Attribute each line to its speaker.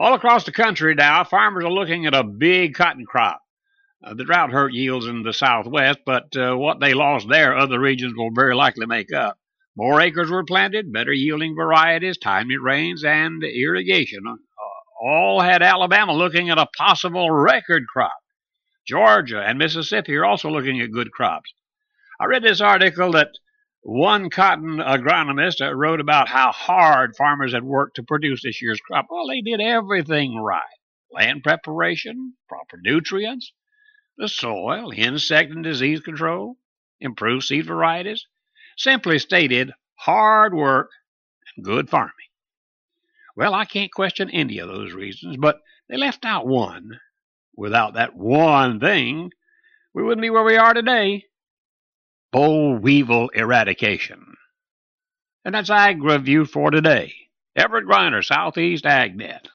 Speaker 1: All across the country now, farmers are looking at a big cotton crop. The drought hurt yields in the southwest, but what they lost there, other regions will very likely make up. More acres were planted, better yielding varieties, timely rains, and irrigation all had Alabama looking at a possible record crop. Georgia and Mississippi are also looking at good crops. I read this article that one cotton agronomist wrote about how hard farmers had worked to produce this year's crop. Well, they did everything right. Land preparation, proper nutrients, the soil, insect and disease control, improved seed varieties. Simply stated, hard work and good farming. Well, I can't question any of those reasons, but they left out one. Without that one thing, we wouldn't be where we are today. Boll weevil eradication. And that's Ag Review for today. Everett Griner, Southeast AgNet.